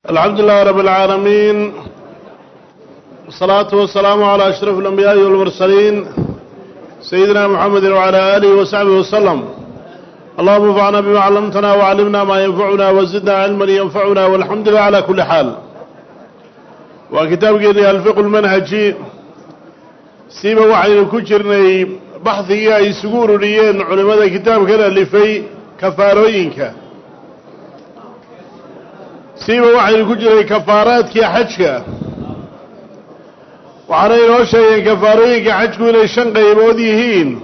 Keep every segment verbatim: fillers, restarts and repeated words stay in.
الحمد لله رب العالمين والصلاة والسلام على أشرف الأنبياء والمرسلين سيدنا محمد وعلى آله وصحبه وسلم. اللهم انفعنا بما علمتنا وعلمنا ما ينفعنا وزدنا علما ينفعنا والحمد لله على كل حال. وكتاب قيل الفقه المنهجي سيبا وحي كجرني بحثي أي سقور ليين علماء كتاب كذا اللي في كفاروينك سيبا وحي كجرني كفارات كي حجك وعلينا وشيء كفاروينك حجك إلى شنق يبوديهين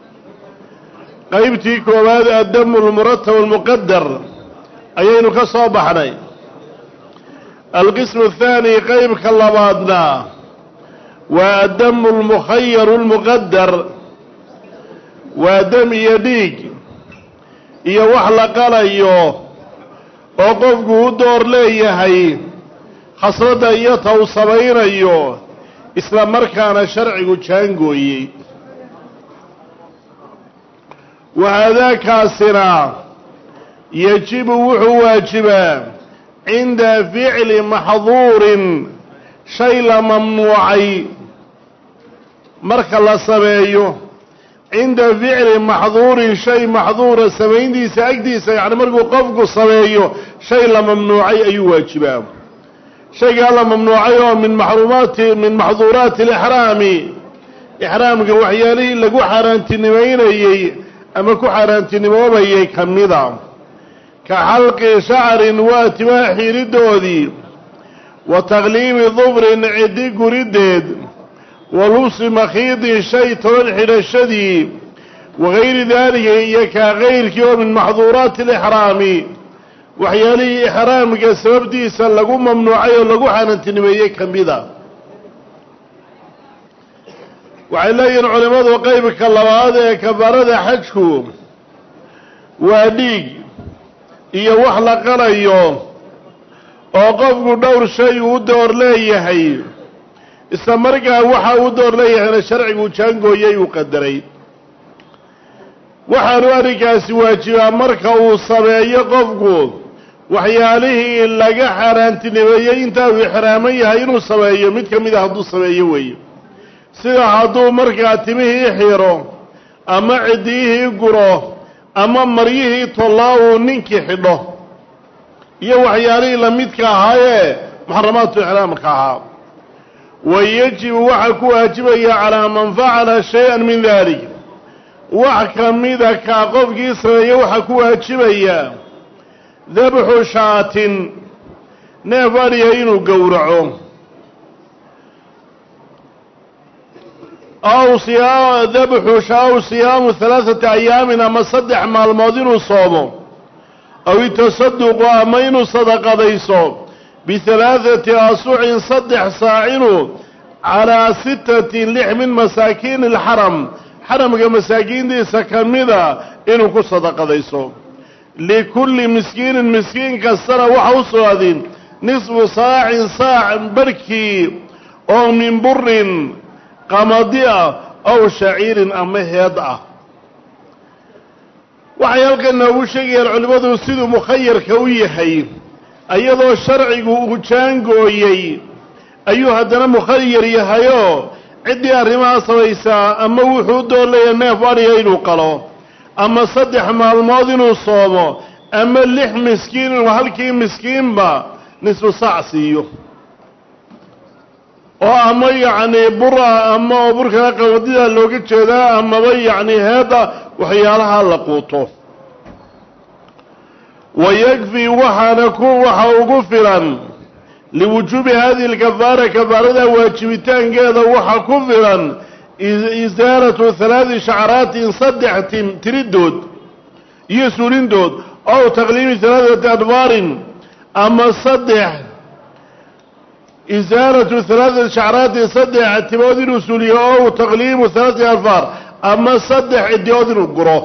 قيبتي كوباد الدم المرتب والمقدر أيين كصابحني. القسم الثاني قيب كاللبادنا والدم المخير المقدر ودم يديك iyo wax la qalayo oo qofku u door leeyahay khasrada iyo taw sabaynayo isla markaana sharcigu jaangooyay وهذا كاسرا يجب واجبا عند فعل محظور شيء ممنوعي مرك الله سبيه عند فعل محظور شيء محظور سبين دي ساجدي يعني مركو قفكو سبيه شيء ممنوعي أي واجبا شيء قال ممنوعي من محرومات من محظورات الإحرام إحرامك وحيالي لقو حارانتي أما كو حارانتنموبايي كميدا كحلق شعر واتباح ردودي وتغليم ظفر عدي قردد ولوس مخيض شيء تنحل الشدي وغير ذلك يكا غير كيو من محظورات الإحرام وحيالي إحرامك السبب دي سلقوا ممنوعي ولقوا حارانتنموبايي كميدا وعلي العلماء وقيبك الله هذا كبارد حجكو واديق iyo wax la qalayo oo qofku dhowr shay uu door leeyahay isla markaa waxa uu door leeyahay sharcigu jaangooyay uu qadaray waxaanu arrinkaasi waajibaa marka uu sameeyo qofku waxyaalihii laga xaraantinimeeyay inta uu xiraaman yahay inuu sameeyo mid kamid ah hadduu sameeyo weeye sida hadduu markaa timihii xiro ama cidiyihii guro ama maryihii tollaa uu ninkii xidho iyo waxyaalihii la midka ahaayee muxaramaatu ixraamka ahaa wayajibu waxaa ku waajibaya calaa man facala shay-an min dalik wax ka mida kaa qofkii sameeye waxaa ku waajibaya dabxu shaatin neef adhiya inuu gowraco أو صيام ذبح أو صيام ثلاثة أيام أما صدح مع الماضين صومه أو يتصدق أمين صدق ديسو بثلاثة أسوع صدح صاعنه على ستة لحم مساكين الحرم حرم مساكين دي سكمدا إنه كصدق ديسو لكل مسكين مسكين كسر وحوصو هذين نصف صاع صاع بركي أو من بر قمضية أو شعير أما هيضة وحيالك أنه شيء العلماء يصيدوا مخير كويحي أيضا الشرعي وجانقويي أيها دنا مخير يهيو عدي أرماء صويسا أما وحود لي الناف واريين قلو أما صدح مع الماضي نصومه أما اللح مسكين وهلكي مسكين با نصف صعصيه oo ama yaani bura ama burka qawdida looga jeedaa ama yaani hada waxyaalaha la quuto ويكفي وحنكو وحوق فلان لوجوب هذه الكفارة كفارة واجبتان قادة وحكو فلان إزالة ثلاث شعرات صدح تردود يسولين دود أو تغليم ثلاثة أدوار أما صدح إزالة ثلاثة شعرات صدح اعتماد رسولي أو تغليم ثلاثة ألفار أما صدح ادياد القرى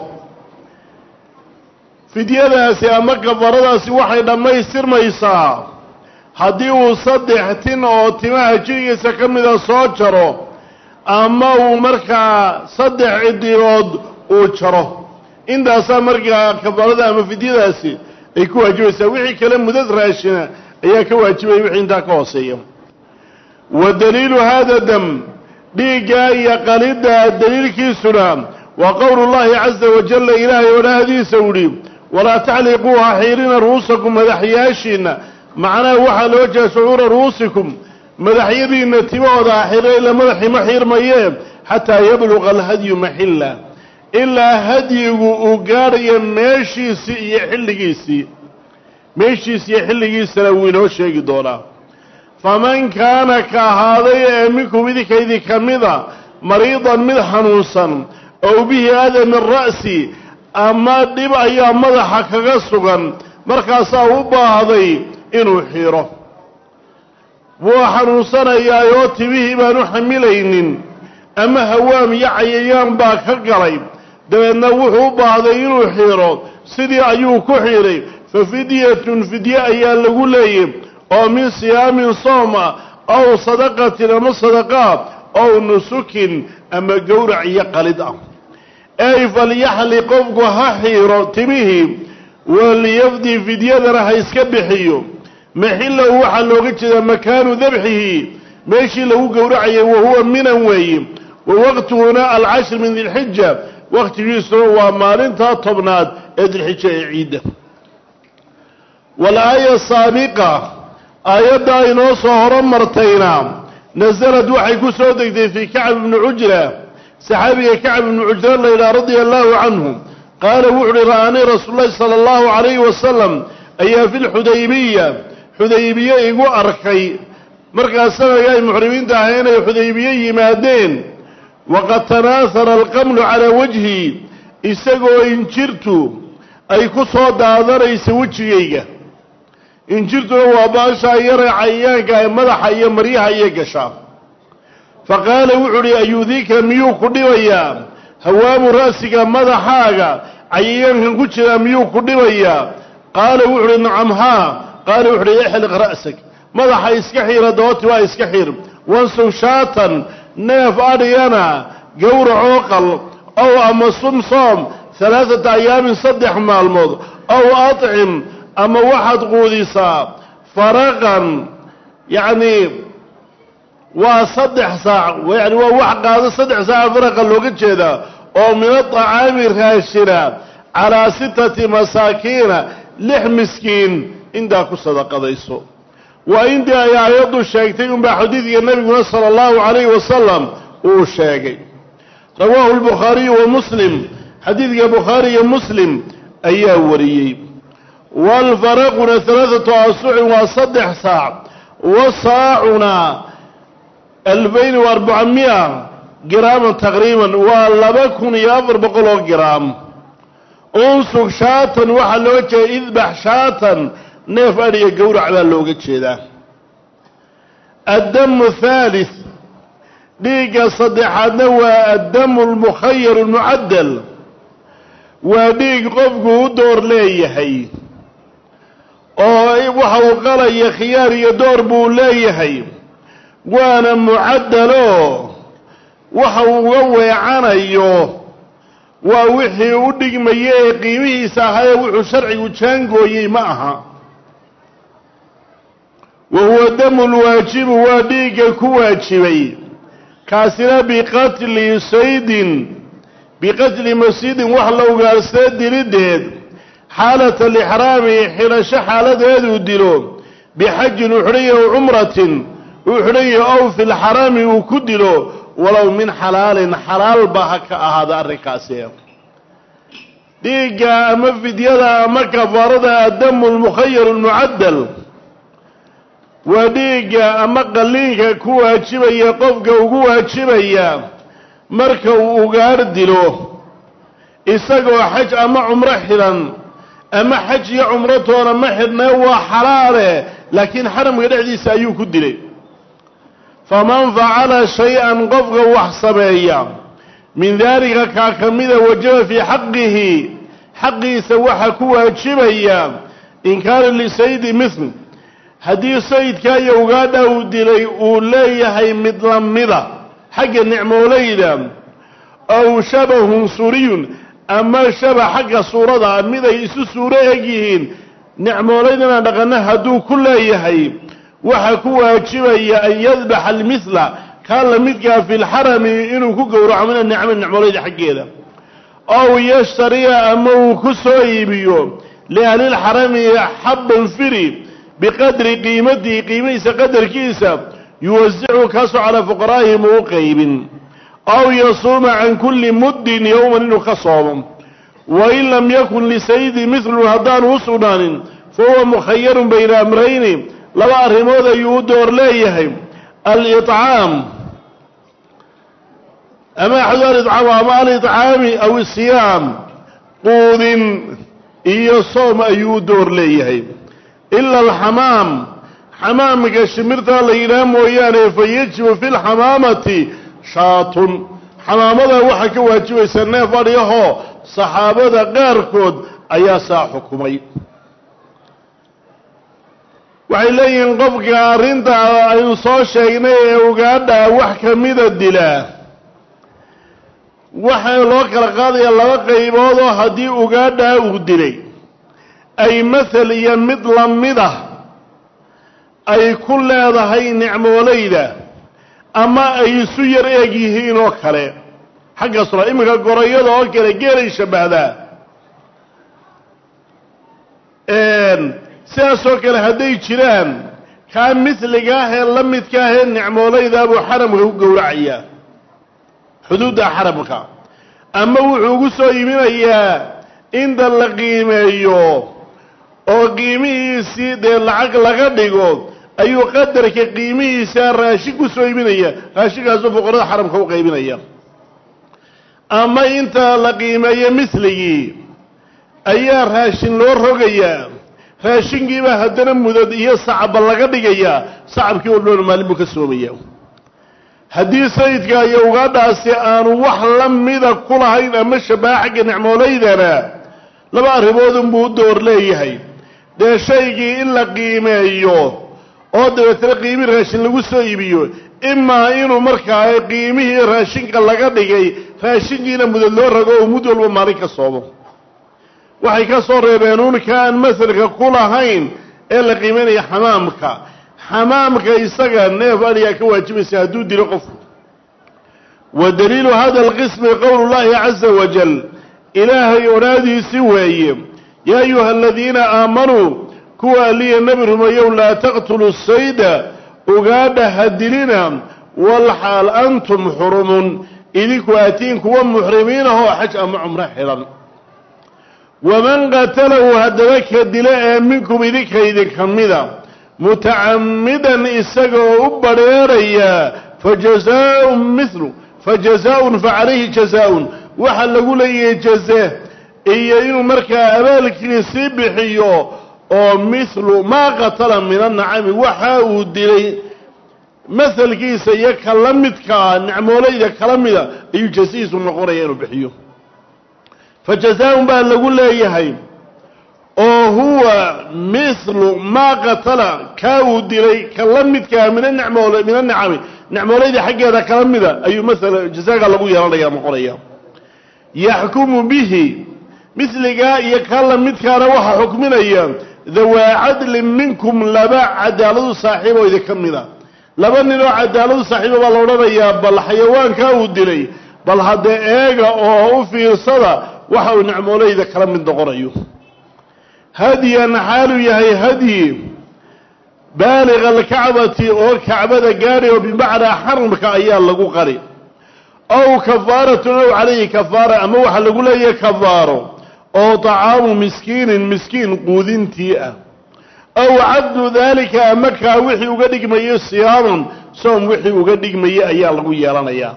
في ديالاسي أما كفرداسي وحي لما يصير ما يسا هديو صدح تن أو تماه جيجي سكمدا صوتشرو أما ومركا صدح ادياد وشرو إن دا سا مركا كفردا أما في ديالاسي يكون أجوسا وحي كلام مدد راشنا ayaa ka waajibaya wixii intaa ka hooseeya wa daliilu hada dam dhiiggaa iyo qalidda daliilkiisuna waa qowlu llahi caza wajalla ilaahay odhahdiisa udhi walaa taxliquu ha xiirina ru'uusakum madaxyaashiinna macnaha waxaa loo jeeda shucuura ru'uusikum madaxyadiinna timahooda ha xiirina ilaa madaxii ma xiirmayee xataa yabluqa alhadyu maxilla ilaa hadyigu uu gaadhayo meeshiisii iyo xilligiisii meeshiisi iyo xilligiisana wuu inoo sheegi doonaa faman kaana ka ahaaday ee minkum idinkaydii ka mida mariidan mid xanuunsan ow bihi aada min ra'si ama dhib ayaa madaxa kaga sugan markaasaa u baahday inuu xiro wuu xanuunsanayaa oo timihii baan u xamilaynin ama hawaam iyo cayayaan baa ka galay dabeedna wuxuu u baahday inuu xiro sidii ayuu ku xiray fa fidyatun fidye ayaa lagu leeyay oo min siyaamin sooma aw sadaqatin ama sadaqaa ow nusukin ama gowrac iyo qalid ah ey falyaxli qofku ha xiiro timihii waliyafdi fidyadana ha iska bixiyo maxillahu waxaa looga jeedaa makaanu dabxihi meeshii lagu gowracayay wahuwa minan weeye wa waqtihuna alcashr min dilxija waqtigiisuna waa maalintaa tobnaad ee dilxija ee ciidda walaaya saabiqa aayaddaa inoo soo horomartayna nasalad waxay ku soo degtay fii kacb ibni cujra saxaabiga kacb ibnu cujra la yidhaha radia allahu canhu qaala wuxu uhi ra'anii rasuulu llahi sala allahu calayhi wasalam ayaa fi lxudaybiya xudaybiye igu arkay markaas sanadka ay muxrimiinta ahay inay xudaybiye yimaadeen waqad tanaahara alqamlu calaa wajhi isagoo injirtu ay ku soo daadanaysa wejigayga injirtuna waa baashaa yare cayayaanka ee madaxa iyo maryaha iyo gashaa fa qaala wuxuu uhi ayuudika miyuu ku dhibayaa hawaamu ra'siga madaxaaga cayayaankan ku jiraa miyuu ku dhibayaa qaala wuxu uhi nacam haa qaala wuxu uhi ixliq ra'sak madaxa iska xiira dooti waa iska xiir wansow shaatan neef adhigana gowracoo qal ow ama sum soom halaaثata ayaamin saddex maalmood ow acim ama waxaad quudisaa faraqan yacni waa saddex saac yani waa wax qaado saddex saaca faraqa looga jeedaa oo min aطacaami raashina calaa sittati masaakiina lix miskiin intaa ku sadaqadayso waa intii ay aayaddu sheegtay unbaa xadiidka nebiguna sala allahu calayhi wasalam uu sheegay rawaahu lbukhaariyu wa muslim xadiidka bukhaari iyo muslim ayaa wariyey waalfaraquna halaaثatu asucin waa saddex saac wasaacuna alfayn wa arbacamia giraaman taqriiban waa laba kun iyo afar boqol oo giraam unsug shaatan waxaa looga jeeda idbax shaatan neef adhiga gowrac baa looga jeedaa addamu thalith dhiigga saddexaadna waa addamu almukhayaru almucaddal waa dhiig qofku u door leeyahay oo waxa uu qalaya khiyaar iyo door buu leeyahay waana mucaddalo waxa uu uga weecanayo waa wixii u dhigmaya ee qiimihiisa ahaye wuxuu sharcigu jaangooyey ma aha wa huwa damu lwaajibu waa dhiigga ku waajibay kaasina biqatli saydin biqatli masjidin wax la ugaarsadee dilideed xaalata alixraami xidhasho xaaladeeduu dilo bixajin uu xidhan yahay cumratin uu xidhan yahay ow fi lxaraami uu ku dilo walow min xalaalin xalaalba ha ka ahaada arrinkaasi dhiigga ama fidyada ama kafaarada addamu lmukhayaru almucaddal waa dhiigga ama qalliinka ku waajibaya qofka ugu waajibaya marka uu ugaar dilo isagoo xaj ama cumro xidhan ama xaj iyo cumratoona ma xidhnee waa xalaale laakiin xaramka dhexdiisa ayuu ku dilay faman facala shay-an qofka wax sameeya min daalika kaa ka mida wajaba fii xaqihi xaqiisa waxa ku waajibaya in kaana lisaydi mithl haddii sayidka iyo ugaadha uu dilay uu leeyahay mid la mida xagga nicmoolayda aw shabahun suuriyun ama shaba xagga suurada mid ay isu suuro eg yihiin nicmoolaydana dhaqana hadduu ku leeyahay waxa ku waajibaya an yadbaxa almithla kaa la midkaa fi lxarami inuu ku gowraco min anicami nicmoolayda xaggeeda ow yashtariya ama uu ku soo iibiyo liahli lxarami xabban firi biqadri qiimatihi qiimihiisa qadarkiisa yuwasicu kaasoo calaa fuqaraa'ihim uu qaybin aw yasuuma can kulli muddin yowman inuu ka soomo wain lam yakun lisayidi midlun haddaanu u sugnaanin fahuwa mukhayarun bayna amrayni laba arrimood ayuu u door leeyahay aliطcaam ama axadu alicaaam ama aliccaami aw isiyaam quudin iyo soom ayuu u door leeyahay ila alxamaam xamaamka shimirtaa la yidhaah mooyaane fayajibu fi lxamaamati shaatun xamaamada waxaa ka waajibaysa neef adhiyahoo saxaabada qaarkood ayaa saa xukumay waxay leeyihiin qofka arrinta aynu soo sheegnay ee ugaadha wax kamida dilaa waxaa loo kala qaadaya laba qaybood oo haddii ugaadhaa uu dilay ay mathal iyo mid lamid ah ay ku leedahay nicmoolayda ama ay isu yar eeg yihiin oo kale xagga sura iminka gorayada oo kale geelay shabbahdaa sidaasoo kale hadday jiraan kaa misliga ah ee la midka ah ee nicmoolayda buu xaramka ku gowracayaa xuduudda xaramka ama wuxuu ugu soo iibinayaa inta la qiimeeyo oo qiimihiisii dee lacag laga dhigo ayuu qadarka qiimihiisa raashin ku soo iibinaya raashinkaasoo fuqarada xaramka u qaybinaya ama inta la qiimeeyo misligii ayaa raashin loo rogayaa raashinkiibaa haddana mudad iyo sacaba laga dhigayaa sacabkii oo dhan maalin buu ka soomaya haddii sayidka iyo ugaadhaasi aanu wax la mida ku lahayn ama shabaha xagga nicmoolaydana laba arrimoodun buu u door leeyahay dee shaygii in la qiimeeyo oo dabeetana qiimi raashin lagu soo iibiyo imaa inuu markaa qiimihii raashinka laga dhigay raashinkiina mudad loo rago oo mud walba maalin ka soomo waxay ka soo reebeen unka aan masalka ku lahayn ee la qiimeynaya xamaamka xamaamka isaga neef adhigaa ka waajibaysa hadduu dilo qofku wa daliilu hada alqismi qowlu llahi caza wajal ilaahay odhaadiisi weeye yaa ayuha aladiina aamanuu kuwa aliya nebi rumeeyow laa taqtuluu sayda ugaadha ha dilina walxaal antum xurumun idinku aatiin kuwa muxrimiinahoo xaj ama cumro xidhan waman qatalahu haddaba ka dila ee minkum idinka idinka mida mutacammidan isagoo u badrheeraya fajazaaun mithlu fajazaaun facalayhi jazaaun waxaa lagu leeyahay jaze iyo inuu markaa abaalkiisii bixiyo oo mithlu maa qatala min annacami waxa uu dilay mahalkiisa iyo ka la midkaa nicmoolayda kala mida ayuu jasiisu noqonaya inuu bixiyo fajazaaun baa lagu leeyahay oo huwa mithlu maa qatala kaa uu dilay ka la midkaa min anicmool min anicami nicmoolayda xaggeeda kala mida ayuu maala jazaaga lagu yeelanaya noqonaya yaxkumu bihi misligaa iyo ka la midkaana waxaa xukminaya dawaa cadlin minkum laba cadaaladu saaxiibo idinka mida laba nin oo cadaaladu saaxiibo baa la odhanayaa bal xayawaankaa uu dilay bal haddee eega oo u fiirsada waxa uu nicmoolayda kala mid noqonayo hadyan xaaluu yahay hadyi baaliga alkacbati oo kacbada gaadhay oo bimacnaa xaramka ayaa lagu qari ow kafaaratun ow calayhi kafaara ama waxaa lagu leeyahay kafaaro oo طacaamu miskiinin miskiin quudintii ah ow cabdu daalika ama kaa wixii uga dhigmayay siyaaman soom wixii uga dhigmayay ayaa lagu yeelanayaa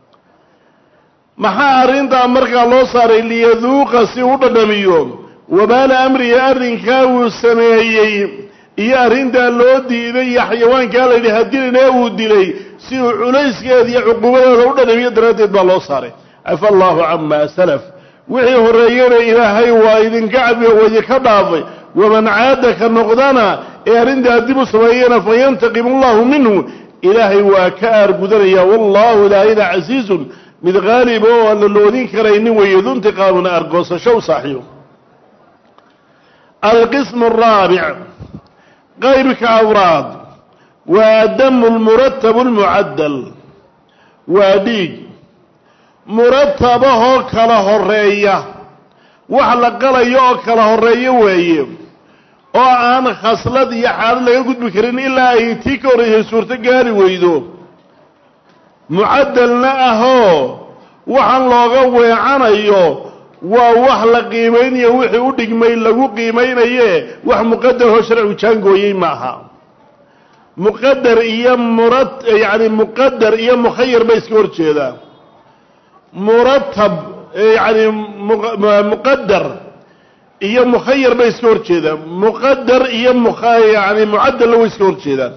maxaa arrintaa markaa loo saaray liyaduuqa si u dhadhamiyo wabaala amriga arrinkaa uu sameeyey iyo arrintaa loo diiday iyo xayawaankaa la yidhi hadilin ee uu dilay si uu culayskeeda iyo cuqubadeeda u dhadhamiyo daraaddeed baa loo saaray cafa allahu camaa salaf wixii horreeyena ilaahay waa idinka cabiyo waa idinka dhaafay waman caada ka noqdana ee arrintaa dib u sameeyena fayantaqimu allahu minhu ilaahay waa ka aargudanaya wallahu ilaahayna casiizun mid qaalib oo aan la loodin karaynin weeye duntiqaamuna argoosasho u saaxiibo القسم الرابع غير كأوراد ودم المرتب المعدل وديج مرتبه كله الرئية وحلق ليه كله الرئية ويه وأنا خصلت يحال لا يقول بكرين إلا يتيكره سورة قاري ويدو معدلنا أهو وحن لغا ويعانيو ووح لقيمين يوحي ودقمين لغو قيمين ايه وح مقدر هو شرع وشانقويين معها مقدر ايام مرت يعني مقدر ايام مخير بيسكور كذا مرتب يعني مقدر ايام مخير بيسكور كذا مقدر ايام مخير يعني معدل لو يسكور كذا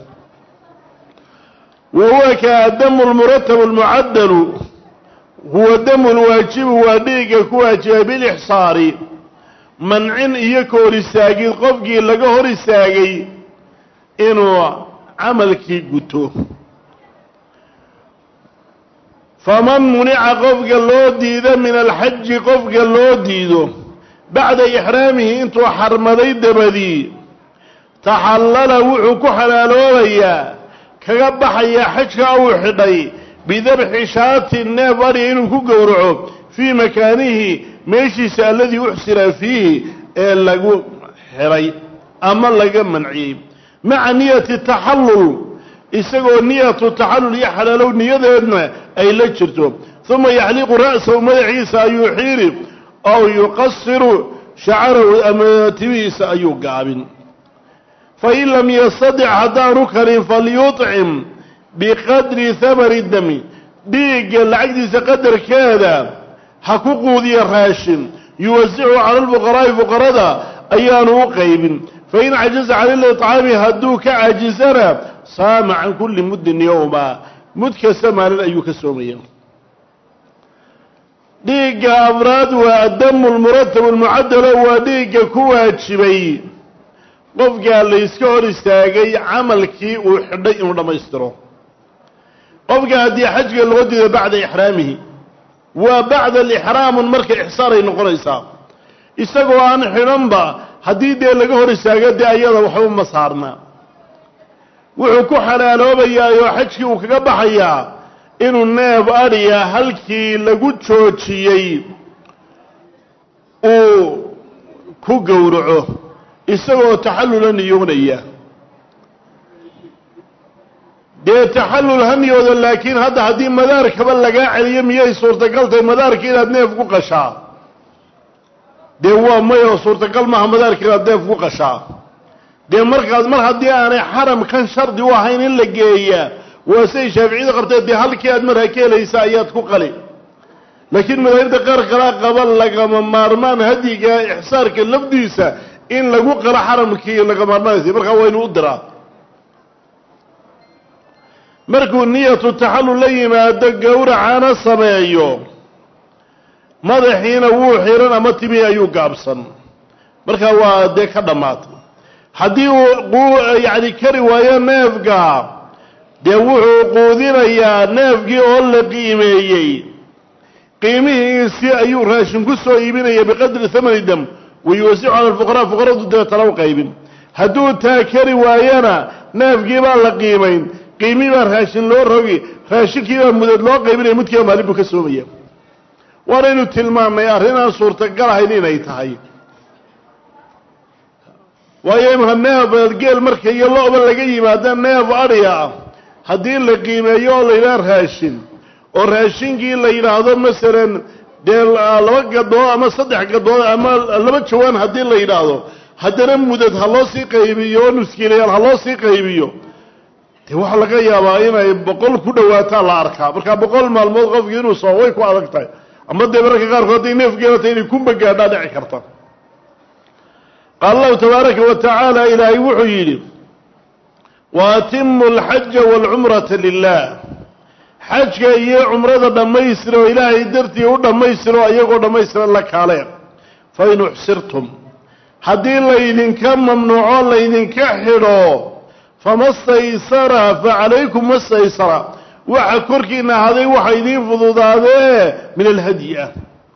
وهو كدم المرتب المعدل هو دم الواجب وديق كواجب بالإحصار منع يكور الساقي قفقي لقهر الساقي إنه عملك قلته فمن منع قفق الله ديده من الحج قفق الله ديده بعد إحرامه انتو حرمدي دبدي تحلل وحكو حلالويا كقبح يا حجك أو حدي بذبح شاة النافر إنه كقورعه في مكانه ميشيس الذي يحسر فيه لقو حري أما لقى منعي مع نية التحلل إساقوا نية التحلل يحللوا نية ذهبنا أي لجرته ثم يحلق رأسه مدعيس يحير أو يقصر شعره أماتيس أيقاب فإن لم يستطع هذا ركن فليطعم بقدر ثمر الدم ديق العجز قدر كذا حقوقه ذي الراشم يوزعه على الفقراء فقراء أيانه قيب فإن عجز عن الإطعام هدوك عجزنا صام عن كل مد يوما مد كسما للأيوك السومية ديق أفراد والدم المرتب المعدل وديق كوات شبي قف قال لي يسكور استاقي عملكي وحدي ولما يستره قف قال دي حج الودي بعد إحرامه وبعد الإحرام المركة إحصاري نقريسا استاقوا عن حرمبا حديد لقهر استاقي دي أيضا وحوم مصارنا وحكو حلالو بيا يوحجكي وكقبحيا إنو الناب أريا هلكي لقود شوشيي oo ku gowraco isagoo taxallul niyoonayaa dee taxallul haniyooda laakiin hadda hadii madaarkaba laga celiyo miyay suurtagal tahay madaarka inaad neef ku qashaa dee waa mayo suurtagal ma madaarka inaad neef ku qashaa dee markaas mar hadii aanay xaram kan shardi u ahayn in la geeya waa say shaafiicida qabtay dee halkii aad mar hakeelaysa ayaad ku qali laakiin madaarida qaar kala qaban lagama maarmaan hadiga ihsaarka lafdiisa in lagu qala xaramkii laga maarmaanay marka waa inuu diraa markuu niyatu tahallul la yimaado gowracana sameeyo madaxiina wuu xiran ama timi ayuu gaabsan marka waa de ka dhamaatay hadii uu yaani kari waayo neefga de wuxuu quudinayaa neefgii oo la qiimeeyay qiimihiisi ayuu raashin ku soo iibinaya biqadri thamani dam ويوزع على الفقراء فقراء ضد تلو قيبين هدو تاكري وايانا نافقي با لقيمين قيمي با راشن لو روغي راشن كي با مدد لو قيبين يمد كي مالي بو كسوميه ورينو تلمام يا رينا صورتك قال inay tahay waayay mahaneeb geel markay looba laga yimaado neef ariya hadii la qiimeeyo la ilaa raashin oo raashinkii la yiraahdo masalan deel laba gadoo ama saddex gadoo ama laba jawaan hadii la yiraahdo hadana mudad haloo si qaybiyo nuskiilay haloo si qaybiyo tii waxa laga yaabaa inay boqol ku dhawaato la arkaa marka boqol maalmood qofkii inuu soo way ku adagtay ama deebarka qaar kood inay neefgeeyo inay ku bagaadha dhici karto قال الله تبارك وتعالى إلهي وحيدي واتموا الحج والعمرة لله حج يا عمرة دميسر وإلهي درتي ودميسر وأيقو دميسر لك عليه فإن احسرتم حدين لإذن كم ممنوعون لإذن كحروا فما استيسر فعليكم ما استيسر وحكرك إن هذه وحيدين فضوض هذه من الهدية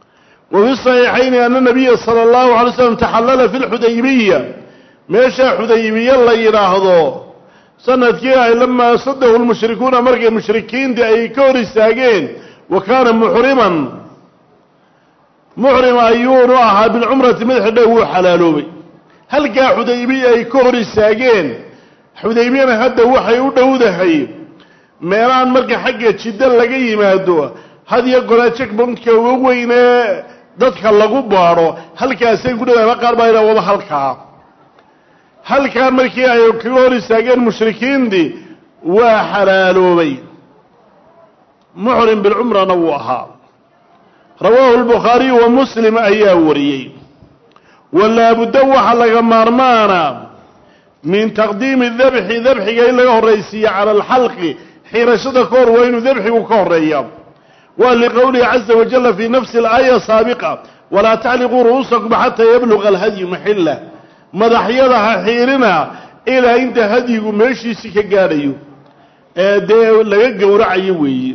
وفي الصحيحين أن النبي صلى الله عليه وسلم تحلل في الحديبية ماشى حديبية الله يراهضه سنة كيها لما صده المشركون مرق المشركين دي أي كوري ساقين وكان محرما محرم أيون وعها بالعمرة مدحده وحلالوبي هل كا حديبية أي كوري ساقين حديبية هده وحيوده وده ميران مرق حقه شدان لقيه مهدوه هذه يقول تشك بنتك وين dadka lagu baaro halkaasay gudada qaar baa ila wada halka halka markii ay ka hor istaageen mushrikiinti waa xalaaloobay muhrim bil umra nawaha rawahu al-bukhari wa muslim ayaa wariyay wala budda waxa laga maarmaana min taqdiim adh-dhabh dhabhiga in laga horeysiyo ala al-halqi xirashada koor waa inuu dhabhigu ka horeeyo ولقوله عز وجل في نفس الآية السابقة ولا تعلقوا رؤوسكم حتى يبلغ الهدي محله مدحيضها حيرنا إلى أنت هدي ماشي سكا قاريو ده لقى ورعي وي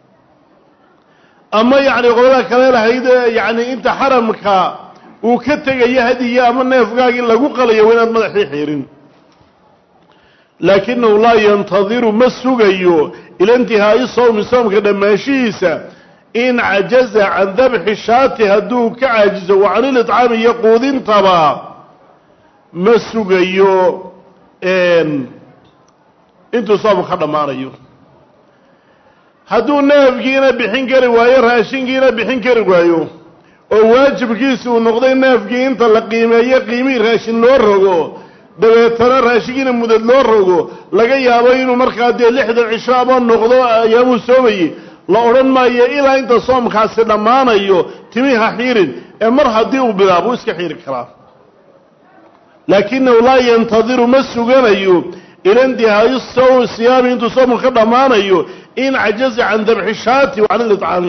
أما يعني قولها كلا هيدا يعني أنت حرمك وكتك يا هدي يا أما نفقاك إلا قل يا وين مدحي حيرين لكنه لا ينتظر مسوغيو إلى انتهاء الصوم الصوم كده ماشيسا إن عجز عن ذبح الشاة هدوه كعاجز وعن الإطعام يقود انتبا مسوغيو إن انتو صوم خدا ماريو هدو نافقين بحين كروايو راشين بحين كروايو وواجب كيسو ونقضي نافقين تلقيمة يقيمي راشين لورغو dabeetana raashigiina mudad loo rogo laga yaabo inuu markaa de lixdan cishaaba noqdo ayaamu soomayay la oran maayo ilaa inta soomkaasi dhamaanayo timiha xiirin ee mar hadii uu bilaabo iska xiiri kara laakiin la yantadiru masuganayo ila intihaa'i sawm siyaam intu soomka dhamaanayo in ajaza an dhabhi shati wa an al-it'am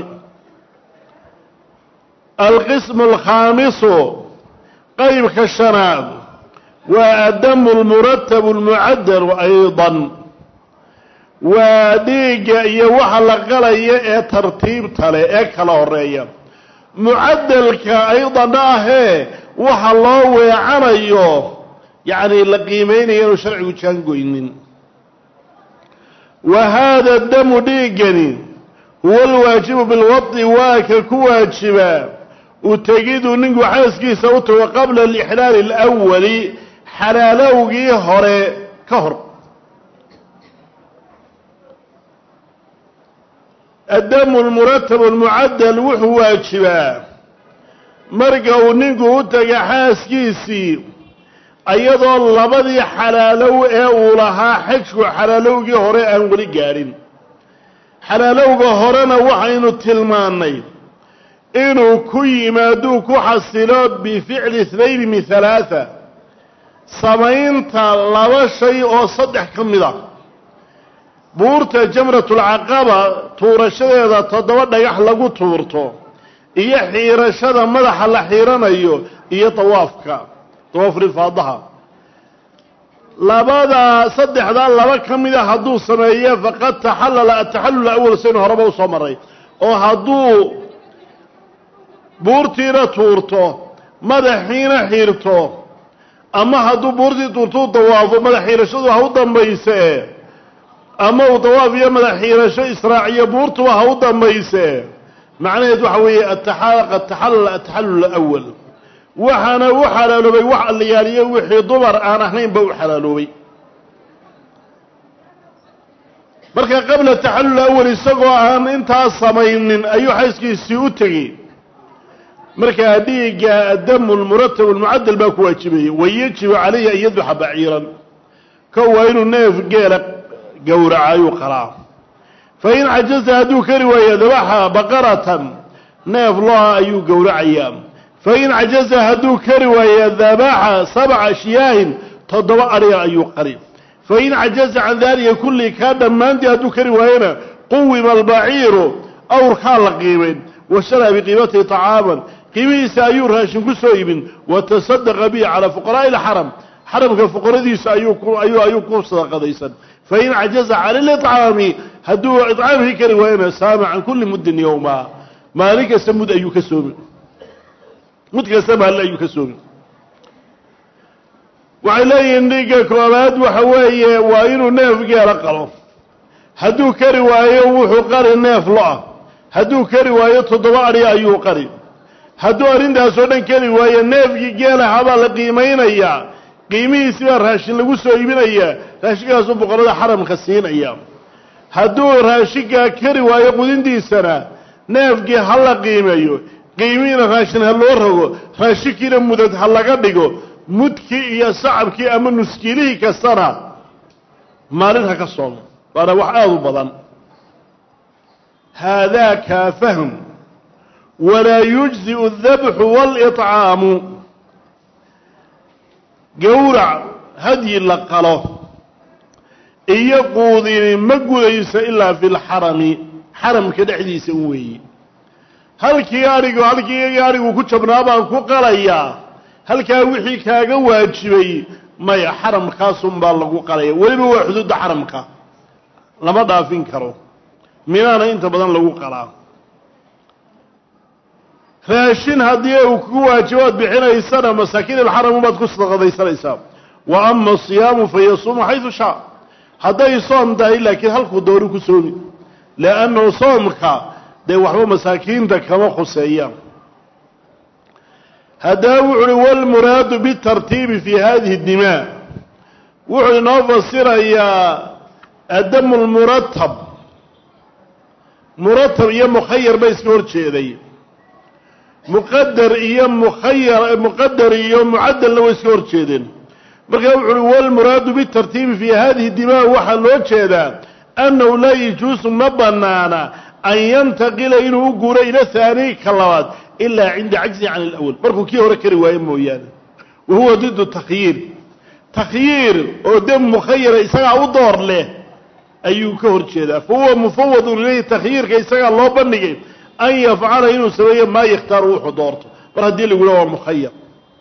al-qism al-khamis qayb ka shanaad والدم المرتب المعدل أيضا وديق يوحل قلي ترتيب تلي اكلا هرية معدل أيضا ناهي وحلو وعنيو يعني لقيمين ينشرع وشانقوين وهذا الدم ديقني هو الواجب بالوضع واككواجبا وتجد ننقو حاسكي سوته قبل الإحلال الأولي حلالوغي هوري كهر الدم المرتب المعدل وحو واجبا مرقو ننقو تجا حاسكيسي أيضا لبدي حلالو اولها حجو حلالوغي هوري انولي قارين حلالوغي هورينا وحينو التلماني إنه كي ما دو كحصلات بفعل اثنين من ثلاثة سمين طلب شيء أو صدح كمدا بورت جمرة العقبة تورشده تدود يحلقو تورتو إيه حيرشده مدح الحيران أيو إيه طوافك طواف رفاضها لبدا صدح ذا لبا كمدا هدو سمية فقد تحلل التحلل الأول سنة هربا وصمري أو هدو بورتينا تورتو مدحينا حيرتو أما هدو بورتي تورتو طوافو مدحيرشدو هاو دنبايسه أما هو طواف يا مدحيرشو إسراعية بورتو هاو دنبايسه معنى يدو حوية التحلق التحلل التحلل الأول وحانا وحلالو بي وحا الليالية وحي ضبر آنا حنين بو حلالو بي بركة قبل التحلل الأول يساقوا آن انتها الصمين أيو حيسكي السيوتكي مركا هديق الدم المرتب المعدل باكو واجبه ويجب عليه أن يذبح بعيرا كوين النيف قيلق قورع يقرا فإن عجز هدو كروا يذبحها بقرة نيف الله أيو قورع أيام فإن عجز هدو كروا يذبحها سبع أشياء تضوى عليها أيو قريب فإن عجز عن ذلك كل كان ماندي هدو كروا هنا قوم البعير أو رخال قيمين وشرى بقيمته طعاما قيمه سايور هاشم كسويب وتصدق به على فقراء الحرم حرم كفقراء دي سايور أيو أيو كوب صدقة ديسا فإن عجز على الإطعام هدو إطعامه كروانا سامع عن كل مد يوما مالك سمد أيو كسوب متكسب هل أيو كسومي وعليه نيجا كوابات وحوية وإنه ناف جاء لقلو هدو كرواية وحو قري ناف لا هدو كرواية تضواري أيو قري هدو أرندا سودان كرواية ناف جاء لحبا لقيمين أيام qiimihii si raashin lagu soo iibinaya raashinkaas oo boqorada xaramka siinaya haduu raashinka kari waayo qudintiisana neefkii hal la qiimeeyo qiimihiina raashin hal loo rogo raashinkiina mudad hal laga dhigo mudkii iyo sacabkii ama nuskiilihii kasana maalinta ka soo bana wax aad u badan hada ka fahm wala yujzi adh-dhabh wal-it'am جورع هدي لقلو إيه قوضين مقوديس إلا في الحرم حرم كدحديس وي هل كياريقو هل كياريقو كتبنا بانكو قليا هل كاوحي كاقا واجبي ما يحرم خاصم بالغو قليا ولبو حدود حرمك لما دافين كرو منانا انت بدن لغو قلا raashin haddii uu ku waajibaad bixinaysana masaakiin alxaram baad ku sadaqadaysanaysaa wa amma siyaamu fayasuumu haythu shaa hadday soom tahay laakiin halkuu dooru ku soomi laanno soomka dee waxba masaakiinta kama khuseeyaan hadaa wuxuu wal muraadu bitartiibi fi hadhihi dimaa wuxuu inoo fasirayaa adamu lmurattab murattab iyo mukhayyar bay iska horjeeday مقدر إيا مخير مقدر إيا معدل لو يسكور جيدين مركا وحلو والمراد بالترتيب في هذه الدماء وحلو جيدا أنه لا يجوز مبنانا أن ينتقل إنه قول إلى ثاني كاللوات إلا عند عجز عن الأول مركو كيه ركي رواية مويانا وهو ضد التخيير تخيير ودم مخير إساقع ودور له أيو كهر جيدا فهو مفوض إليه تخيير كإساقع الله بنيه أن يفعل إنه سويا ما يختار روح دورته فهدي اللي يقولوا مخير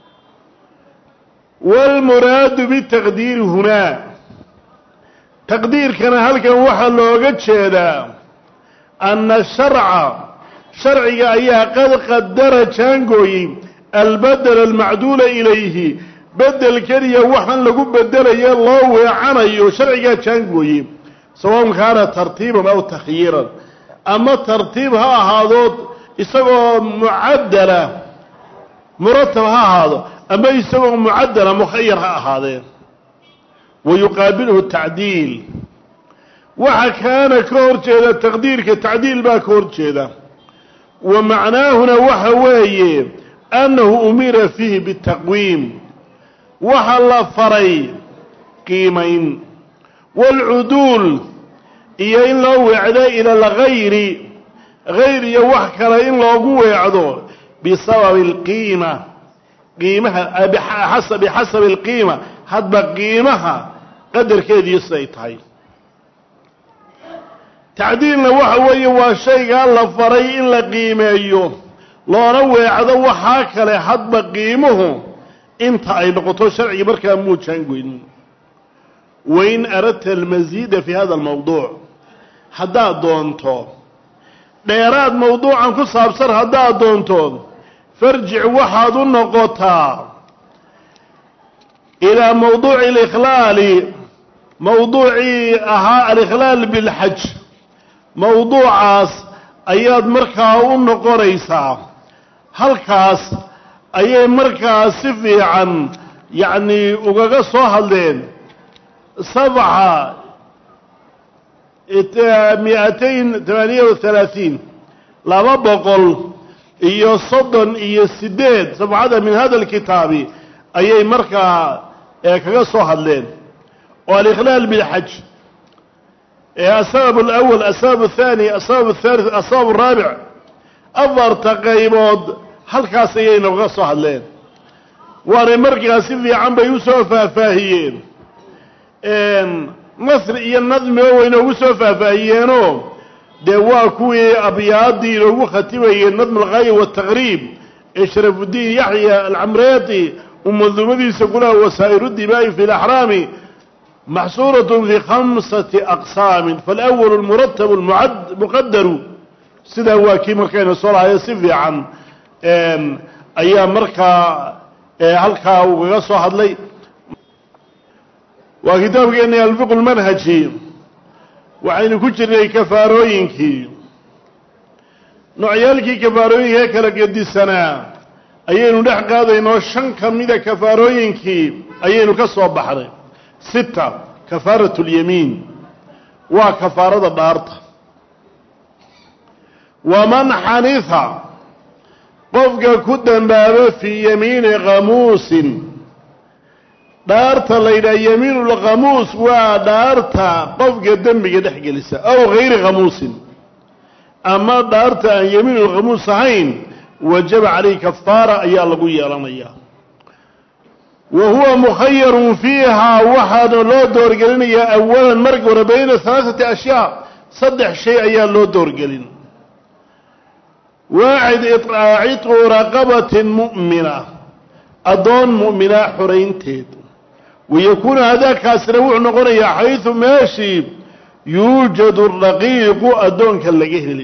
والمراد بالتقدير هنا تقدير كان هل كان وحل لوقت شيدا أن الشرع شرعي أيها قد قدر تشانقوي البدل المعدول إليه بدل كريا وحن لقب بدل يا الله ويعني شرعي تشانقوي سواء كان ترتيبا أو تخييرا أما ترتيبها هذا يسوى معدلة مرتبها هذا أما يسوى معدلة مخيرها هذا ويقابله التعديل وحكان كورتشيدا تقدير كتعديل با كورتشيدا ومعناه هنا وحوي أنه أمير فيه بالتقويم وحل فري قيمين والعدول إيا إن لو وعدا إلى الغير غير يوحكر إن لو وعدو بسبب القيمة قيمها بحسب بحسب القيمة حد قيمها قدر كده يسيطهي تعديلنا وحوي وشيء قال لفري إن لقيمة أيوه لو نوي عدو وحاكله حد قيمه انت أي نقطة شرعي بركة موت شنقوين وإن أردت المزيد في هذا الموضوع حدا دونتو ديراد موضوعا كصابصر حدا دونتو فارجع واحد النقطة إلى موضوع الإخلال موضوعي أها الإخلال بالحج موضوع أياد مركا النقريسة هل كاس أي مركا سفي عن يعني وقصوها لين سبعة مئتين ثمانية وثلاثين لا بقول إيه صدن إيه سداد سبعة من هذا الكتاب أي مركا كقصوها الليل والإخلال بالحج السبب الأول السبب الثاني السبب الثالث السبب الرابع أظهر تقيمود هل كاسيين وقصوها الليل وأنا مركا سفي عن بيوسف فاهيين مصر iyo nadmi oo inuu soo faafayeenoo de waa kuwii abyaadii lagu khatibayay nadm al-ghayb wa taqrib ishrafuddin yahya al-amrati ومنظومadiisa kula wasaair ad-dibai fi al-ahram محصورة في خمسة أقسام فالأول المرتب المعد مقدر سيده هو كما كان صلاه يصف عن ayaa markaa halkaa ugaga soo hadlay. waa kitaabkeennii alfiqu lmanhaji waxaynu ku jirnay kafaarooyinkii noocyaalkii kafaarooyinka ee kala gedisanaa ayaynu dhex qaadaynoo shan ka mida kafaarooyinkii ayaynu ka soo baxnay. sita kafaaratu lyamiin waa kafaarada dhaarta. waman xanifa qofka ku dambaabo fii yamiini khamuusin dhaarta la yidhaha yamiinu lkhamuus waa dhaarta qofka dembiga dhex gelisa aw gayri khamuusin ama dhaarta aan yamiinu lkhamuus ahayn wajaba calayhi kafaara ayaa lagu yeelanayaa. wa huwa mukhayarun fiihaa waxaana loo doorgelinayaa awalan marka hore bayna halaaثati ashyaa saddex shay ayaa loo doorgelin. waaxid iطaacitu raqabatin mu'mina addoon mu'mina xoraynteed wayakuunu hadaakaasina wuxuu noqonayaa xayثu meeshii yuujadu raqiiqu addoonka laga heli.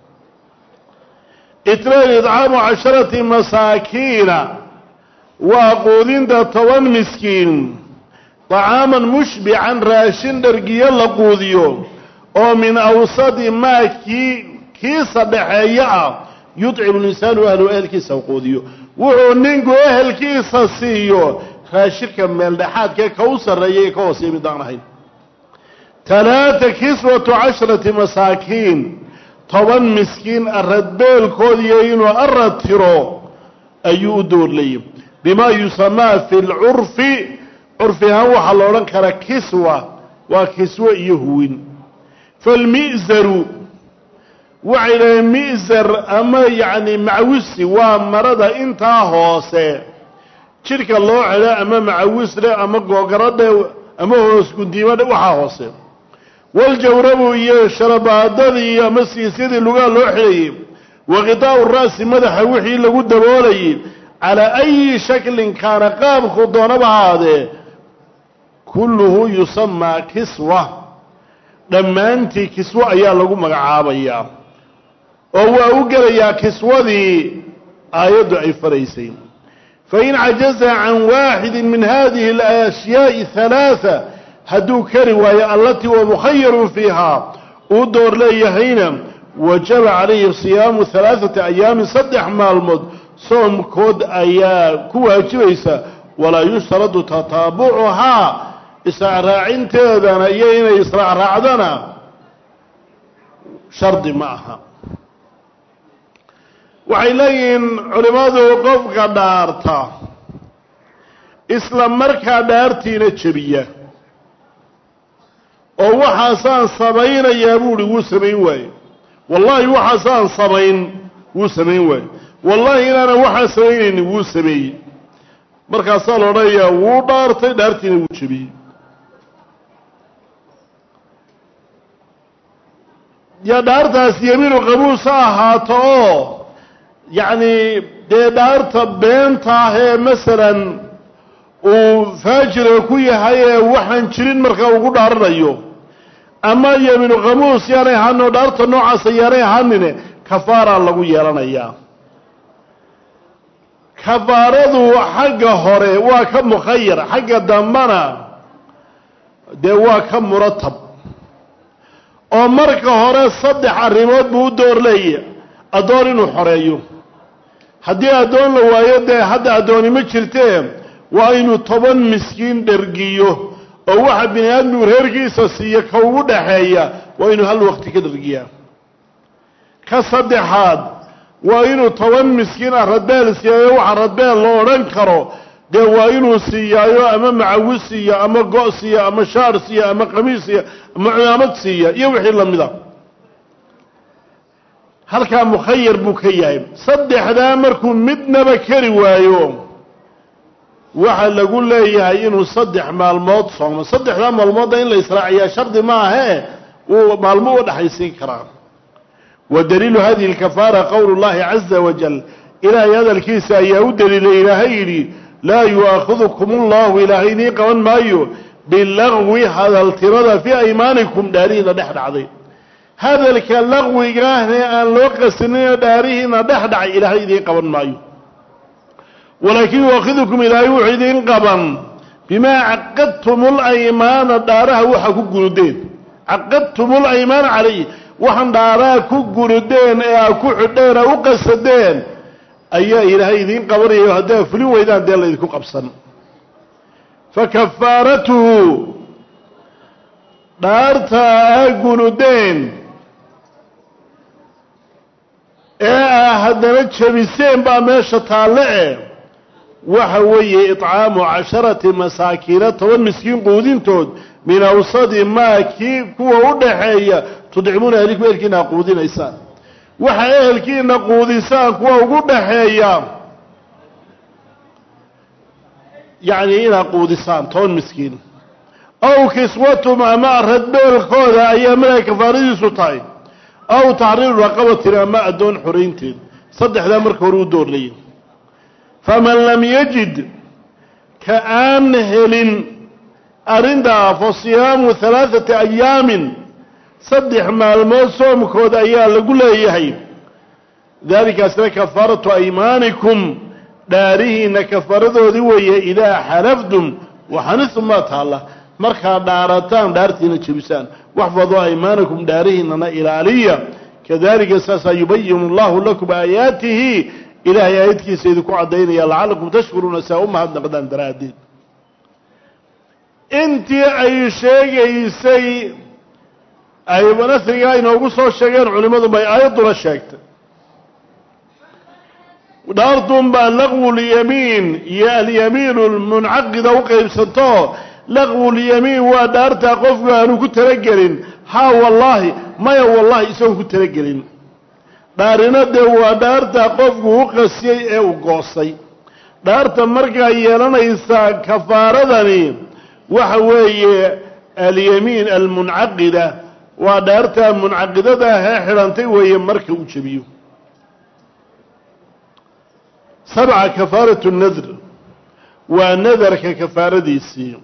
itnayn idcaamu casharati masaakiina waa quudinta toban miskiin طacaaman mushbican raashin dhargiyo la quudiyo oo min awsadi maa kii kiisa dhexeeya ah yudcimu linsaanu ahlu ehelkiisa quudiyo wuxuu ninku ehelkiisa siiyo raashinka meeldhexaadkee ka u sarreeya ee ka hooseeya midaan ahayn. talaata kiswatu casharati masaakiin toban miskiin aradbeelkoodiiyo inuu arad tiro ayuu u doorlayay. bimaa yusamaa fi lcurfi curfi ahaan waxaa la odhan karaa kiswa waa kiswo iyo huwin. falmi'zaru waxay dhahaen mi'zar ama yacni macawisi waa marada intaa hoose jidhka loo xidho ama macawisle ama googaradhe ama hoos gundiimadhe waxaa hoose. waljawrabu iyo sharabaadadii ama siisyadii lugaha loo xidhayey wa qidaa'u ra'si madaxa wixii lagu daboolayay calaa ayi shaklin kaana qaabku doonaba ahaadee kulluhu yusamaa kiswa dhammaantii kiswo ayaa lagu magacaabayaa oo waa u gelayaa kiswadii aayaddu ay faraysay. fain cajaza can waaxidi min hadihi اlأshyaaءi ثalaaثa hadduu kari waayo allatii wa mukhayarun fiihaa uu door leeyahayna wajaba calayhi siyaamu ثalaaثati ayaamin saddex maalmood soomkood ayaa ku waajibaysa. walaa yushtaradu tataabucuhaa israacraacinteedana iyo inay israacraacdana shardi ma aha. waxay leeyihiin culimmadu qofka dhaarta isla markaa dhaartiina jebiya oo waxaasaan samaynayaa buuhi wuu samayn waaye wallaahi waxaasaan samayn wuu samayn waaye wallaahi inaanan waxaan samaynaynin wuu sameeyey markaasaa la odhanayaa wuu dhaartay dhaartiina wuu jebiyey. yaa dhaartaas yamiinu qabuus ha ahaato oo yacni dee dhaarta beenta ah ee masalan uu faajira ku yahay ee waxaan jirin markaa ugu dhaaranayo ama yamiinu qamuus yaanay ahaanoo dhaarta noocaasa yaanay ahaanine kafaaraa lagu yeelanayaa. kafaaradu xagga hore waa ka mukhayar xagga dambana dee waa ka muratab oo marka hore saddex arrimood buu u door leeya addoon inuu xoreeyo. haddii addoon la waayo dee hadda addooni ma jirtee waa inuu toban miskiin dhergiyo oo waxa bini aadmigu reerkiisa siiya ka ugu dhaxeeya waa inuu hal waqti ka dhergiyaa. ka saddexaad waa inuu toban miskiin ah radbeel siiyayo waxa radbeel loo odhan karo dee waa inuu siiyaayo ama macawis siiya ama go' siiya ama shaar siiya ama qamiis siiya ama cimaamad siiya iyo wixii lamida. halkaa mukhayar buu ka yahay. saddexdaa markuu midnaba kari waayo waxa lagu leeyahay inuu saddex maalmood soomo. saddexdaa maalmoodda in la israaciyaa shardi maahee wuu maalmo u dhexaysiin karaa. ودليل هذه الكفارة قول الله عز وجل إلهي هذا الكيس أيها دليل إلهي لا يؤاخذكم الله إلهي قوان مايو باللغو هذا التراد في أيمانكم دارين نحن عظيم هذا اللغو إلهي أن لوك السنين دارين نحن إلهي قوان مايو walaakin yu'aakhidukum ilaahay wuxuu idin qaban bimaa caqadtumul aymaana dhaaraha waxa ku gurudeen caqadtumul aymaana calayhi waxaan dhaaraha ku gurudeen ee aa ku xidheen aa u qasadeen ayaa ilaahay idin qabanayo haddaa fulin weydaan dee laydinku qabsan fakafaaratuhu dhaarta aa gurudeen ee aa haddana jabiseen baa meesha taalle e waxa weeye icaamu casharati masaakiina toban miskiin quudintood min awsadi maa kii kuwa u dhaxeeya tudcimuuna ahlikum ehelkiina a quudinaysaan waxa ehelkiina quudisaan kuwa ugu dhaxeeya yacni inaad quudisaan toban miskiin aw kiswatum ama radbeelkooda ayaa malay kafaaradiisu tahay aw taxriiru raqabatin ama addoon xoraynteed saddexdaa marka hore u doorlayay faman lam yajid ka aan helin arrintaa fa siyaamu halaaثati ayaamin saddex maalmood soomkooda ayaa lagu leeyahay daalikaasna kafaaratu aymaanikum dhaarihiina kafaaradoodii weeye idaa xalaftum waxanistum maa taalla markaad dhaarataan dhaartiina jebisaan waxfaduu aymaanakum dhaarihiinana ilaaliya kadalika saasaa yubayinu allahu lakum aayaatihi ilaahay aayadkiisa idinku caddaynaya lacalakum tashkuruuna saa u mahadnaqdaan daraaddeed intii ay sheegaysay ay nasrigaa inoogu soo sheegeen culimmadu bay aayadduna sheegtay dhaartun baa laqwulyamiin iyo alyamiinu lmuncaqida u qaybsanto laqwulyamiin waa dhaartaa qofku aanu ku talagelin haa wallaahi maya wallaahi isagoon ku talagelin dhaarina dee waa dhaartaa qofku u qasiyey ee u goostay dhaarta markaa yeelanaysaa kafaaradani waxa weeye alyamiin almuncaqida waa dhaartaa muncaqidada ahee xidhantay weeye marka uu jebiyo sabca kafaaratu nadr waa nadarka kafaaradiisii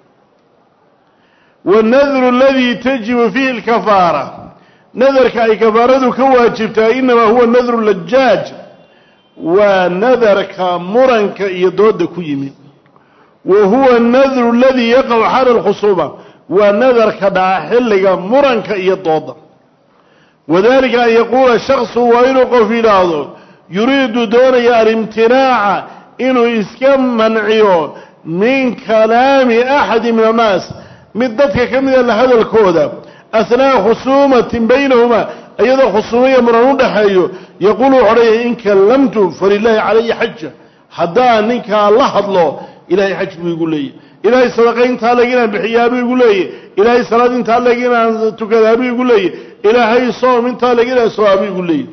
waannadru aladii tajibu fiihi alkafaara nadarka ay kafaaradu ka waajibtaa inamaa huwa nadru lajaaj waa nadarka muranka iyo dooda ku yimid wa huwa annadru aladii yaqacu xaala alkhusuuma waa nadarka dhaca xilliga muranka iyo dooda wadalika an yaquula shaksu waa inuu qof yidhaahdo yuriidu doonaya alimtinaaca inuu iska manciyo min kalaami axadi min annaas mid dadka ka mida la hadalkooda asnaa'a khusuumatin baynahumaa iyadoo khusuumaya muran u dhaxeeyo yaquulu wuxu odhanaya in kallamtu falilaahi calaya xaja haddaan ninkaa la hadlo ilaahay xaj buu igu leeyahy ilaahay sadaqa intaa leg inaan bixiyaabuu igu leeyahy ilaahay salaad intaa leg inaan tukadaabuu igu leeyahy ilaahay soom intaa leg inaan sooaabuu igu leeyahy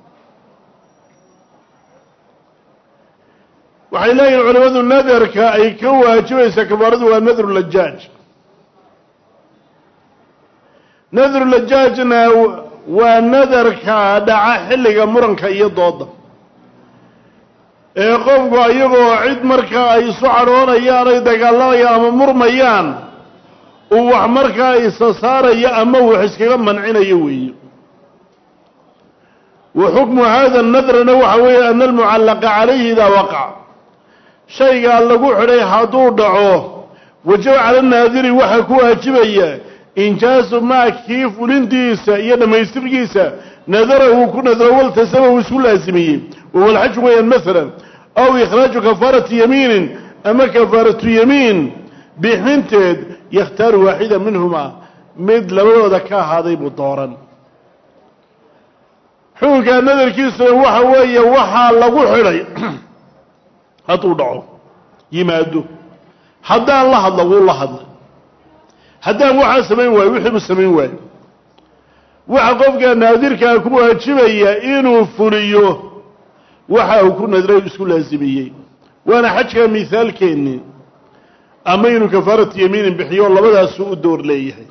waxay leeyihin culimmadu nadarka ay ka waajibaysa kafaaradu waa nadru lajaaj nadru lajaajna waa nadarka dhaca xilliga muranka iyo dooda ee qofku iyagoo cid markaa ay isu cadhoonayaan ay dagaalamayaan ama murmayaan uu wax markaa isa saarayo ama wax iskaga mancinayo weeye wa xukmu hada nadrana waxa weeye ana almucallaqa calayhi idaa waqac shaygaa lagu xidhay hadduu dhaco wajaba cala naadiri waxaa ku waajibaya injaazu maa kii fulintiisa iyo dhammaystirkiisa nadarahu ku nadro waltasama uu isku laasimiyey wahuwa alxaju weeyaan maalan aw ikhraaju kafaarati yamiinin ama kafaaratu yamiin bixinteed yakhtaaru waaxida minhumaa mid labadooda ka ahaaday buu dooran xukunkaa nadarkiisuna waxa weeye waxaa lagu xidhay hadduu dhaco yimaado haddaan la hadlo wuu la hadlay haddaan waxaa samayn waayo wixii buu samayn waayo waxa qofka naadirkaa ku waajibaya inuu fuliyo waxa uu ku nadray isku laasimiyey waana xajka mithaalkeennii ama inuu kafaaratu yamiinin bixiyo labadaasu u door leeyahay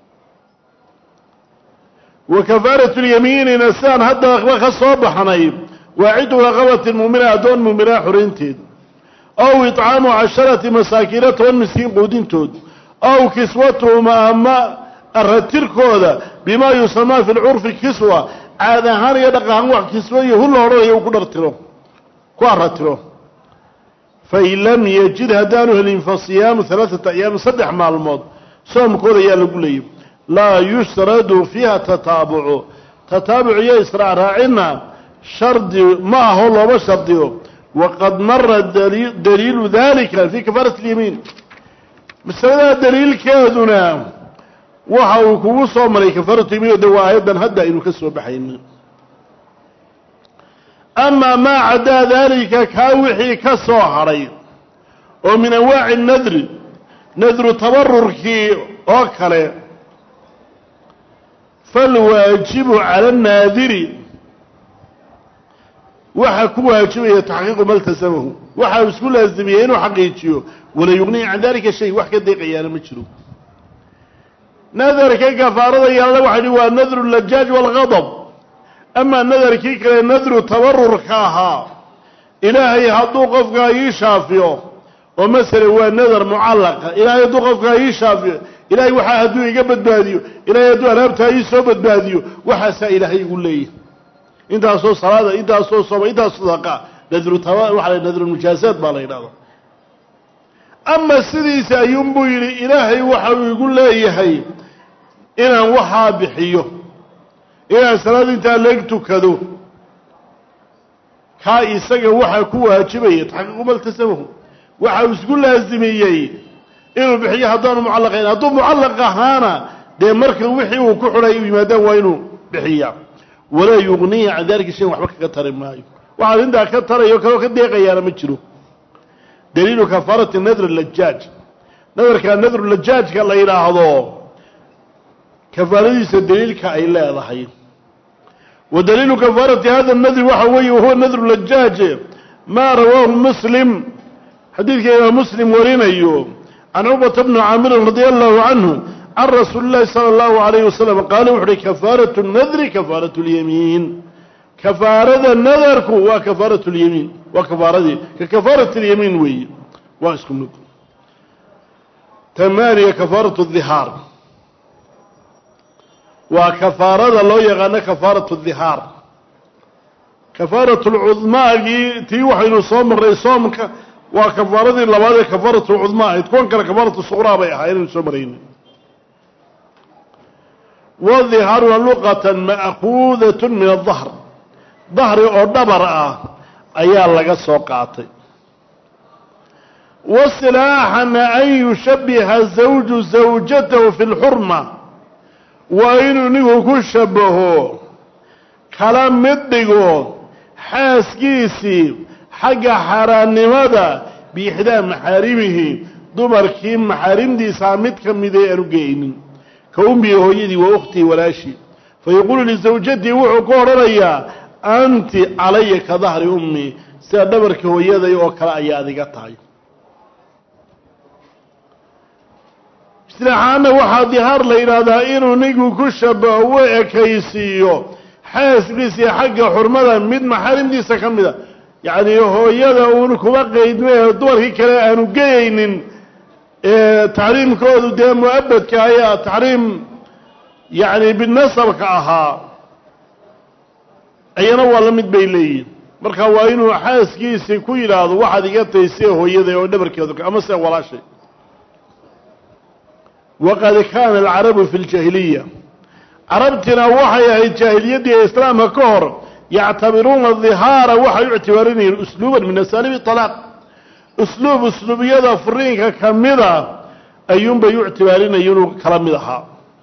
wa kafaaratu lyamiinina sidaan haddaba ka soo baxnay waa ciddu raqabati muumina addoon muuminaa xoraynteed aw icaamu casharati masaakiina toban miskiin quudintood aw kiswatuhuma ama aratirkooda bimaa yusamaa fi lcurfi kiswa caad ahaan iyo dhaq ahaan wax kiswa iyo hu la odhanayo uu ku dhartiro ku aratiro fain lam yajid haddaanu helin fasiyaamu halaaثata ayaam saddex maalmood soomkooda ayaa lagu leeyay laa yushradu fiiha tataabucu tataabuc iyo israacraacina shardi ma aho looma shardiyo waqad mara daliilu dalika fii kafaarat اlyamiin masaladaa daliilkeeduna waxa uu kugu soo maray kafaaratu yamiin de waa aayaddan hadda aynu ka soo baxayno amaa maa cadaa daalika kaa wixii ka soo hadhay oo min anwaaci nadri nadru tabarurkii oo kale falwaajibu cala annaadiri waxaa ku waajibaya taxqiiqu ma ltasamahu waxa uu isku laasimiyey inuu xaqiijiyo wala yugnihi can dalika shay wax ka deeqayaana ma jiro nadarka kafaarada yaalna waxa hi waa nadru lajaaj waalgadab amaa nadarkii kale nadru tabarurka ahaa ilaahay hadduu qofkaa ii shaafiyo oo masala waa nadar mucallaqa ilaahay hadduu qofkaa ii shaafiyo ilaahay waxaa hadduu iga badbaadiyo ilaahay hadduu alaabtaa ii soo badbaadiyo waxaasaa ilaahay igu leeyahay intaasoo salaada intaasoo sooma intaasoo sadaqa nadru taba waxa la nadru mujaazaad baa la yidhahda ama sidiisa ayuunbuu yidhi ilaahay waxa uu igu leeyahay inaan waxaa bixiyo inaan salaad intaa leeg tukado kaa isaga waxaa ku waajibaya taxqiiqu ma ltasamahu waxa uu isku laasimiyey inuu bixiyo haddaanu mucallaqayn hadduu mucallaq ahaana dee marka wixii uu ku xidhay u yimaadaan waa inuu bixiyaa walaa yugnihi can dalika shayan waxba kaga tari maayo waxaad intaa ka tarayo kaloo ka deeqayaana ma jiro daliilu kafaarati nadr lajaaj nadarka nadru lajaajka la yidhaahdo kafaaradiisa daliilka ay leedahay wa daliilu kafaarati hada nadri waxa weeye wahuwa nadru lajaaj maa rawaahu muslim xadiidka imaam muslim warinayo can cuqbata bni caamirin radia allahu canhu can rasuuli illahi sala allahu alayhi wasalam qaala wuxu uhi kafaaratu nadri kafaaratu lyamiin kafaarada nadarku waa kafaaratu lyamiin waa kafaaradii ka kafaarati اlyamiin weeye waa isku mid tamaaniya kafaaratu الdhihaar waa kafaarada loo yaqaano kafaaratu الdhihaar kafaaratu lcudmaagii tii waxaynu soo marray soomka waa kafaaradii labaad ee kafaaratu lcudmaa ahayd kuwan kale kafaaratu suqraa bay ahaa inaynu soo marayna wاdhihaaruna luqatan ma'kuudat min الdahr dahri oo dhabar ah ayaa laga soo qaatay wasilaaxana an yushabbiha zawju zawjatahu fi lxurma waa inuu nigu ku shabaho kala mid dhigo xaaskiisii xagga xaaraannimada biixdaa maxaarimihi dumarkii maxaarimdiisaa mid ka mida aanu geynin ka ummihi hooyadii wa ukhtii walaashii fayaquulu lisawjatii wuxuu ku odhanayaa anti calaya ka dahri ummi sida dhabarkii hooyaday oo kale ayaa adiga tahay isilaaxaana waxaa dihaar la yidhaahdaa inuu nigu ku shabaho u ekaysiiyo xaaskiisii xagga xurmada mid maxaarimdiisa ka mida yacni hooyada uun kuma qeydme dumarkii kale aanu geyaynin taxriimkoodu dee mu-abadka ayaa taxriim yacni binasabka ahaa ayana waa la mid bay leeyihin marka waa inuu xaaskiisii ku yidhaahdo waxaad iga tahay see hooyaday oo dhabarkeedu ama see walaashay waqad kaana alcarabu fi ljaahiliya carabtina waxay ahayd jaahiliyaddii ee islaamka ka hor yactabiruuna dihaara waxay u ictibaarinayeen usluuban min asaalibi talaaq usluub usluubiyada furiinka ka mida ayuunbay u ictibaarinayeen inuu kala mid ahaa